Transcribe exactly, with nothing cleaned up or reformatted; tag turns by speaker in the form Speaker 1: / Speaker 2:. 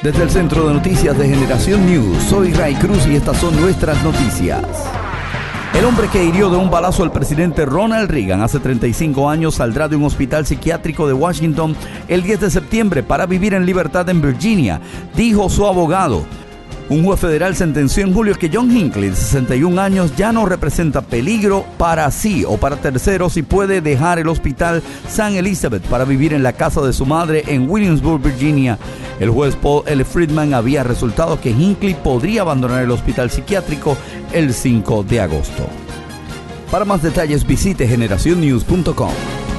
Speaker 1: Desde el Centro de Noticias de Generación News, soy Ray Cruz y estas son nuestras noticias. El hombre que hirió de un balazo al presidente Ronald Reagan hace treinta y cinco años saldrá de un hospital psiquiátrico de Washington el diez de septiembre para vivir en libertad en Virginia, dijo su abogado. Un juez federal sentenció en julio que John Hinckley, de sesenta y un años, ya no representa peligro para sí o para terceros y puede dejar el hospital Saint Elizabeth para vivir en la casa de su madre en Williamsburg, Virginia. El juez Paul L. Friedman había resultado que Hinckley podría abandonar el hospital psiquiátrico el cinco de agosto. Para más detalles visite generación news punto com.